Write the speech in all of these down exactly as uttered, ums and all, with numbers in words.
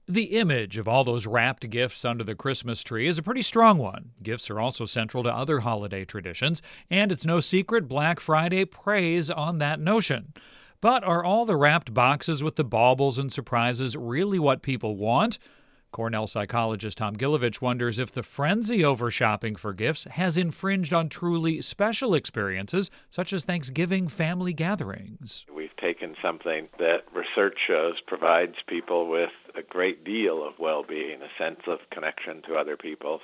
The image of all those wrapped gifts under the Christmas tree is a pretty strong one. Gifts are also central to other holiday traditions, and it's no secret Black Friday preys on that notion. But are all the wrapped boxes with the baubles and surprises really what people want? Cornell psychologist Tom Gilovich wonders if the frenzy over shopping for gifts has infringed on truly special experiences, such as Thanksgiving family gatherings. We've taken something that research shows provides people with a great deal of well-being, a sense of connection to other people,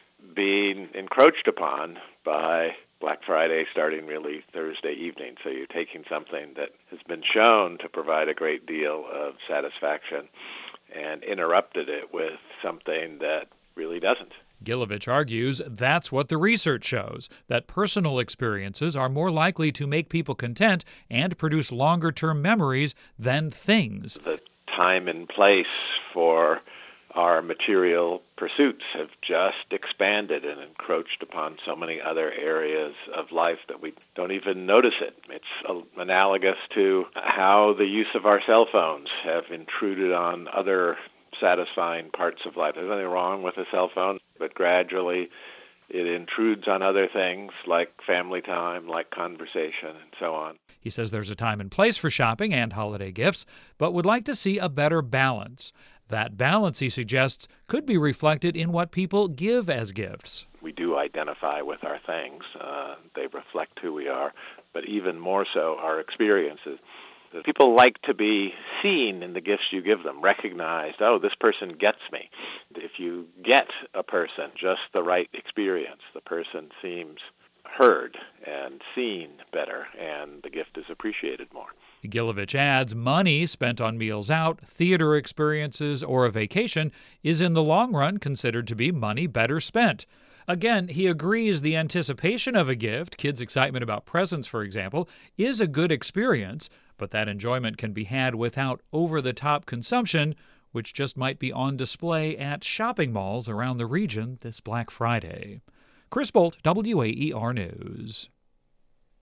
being encroached upon by Black Friday starting really Thursday evening. So you're taking something that has been shown to provide a great deal of satisfaction and interrupted it with something that really doesn't. Gilovich argues that's what the research shows, that personal experiences are more likely to make people content and produce longer-term memories than things. The time and place for our material pursuits have just expanded and encroached upon so many other areas of life that we don't even notice it. It's analogous to how the use of our cell phones have intruded on other satisfying parts of life. There's nothing wrong with a cell phone, but gradually it intrudes on other things like family time, like conversation, and so on. He says there's a time and place for shopping and holiday gifts, but would like to see a better balance. That balance, he suggests, could be reflected in what people give as gifts. We do identify with our things. Uh, they reflect who we are, but even more so our experiences. People like to be seen in the gifts you give them, recognized, oh, this person gets me. If you get a person just the right experience, the person seems heard and seen better, and the gift is appreciated more. Gilovich adds money spent on meals out, theater experiences, or a vacation is in the long run considered to be money better spent. Again, he agrees the anticipation of a gift, kids' excitement about presents, for example, is a good experience, but that enjoyment can be had without over-the-top consumption, which just might be on display at shopping malls around the region this Black Friday. Chris Bolt, W A E R News.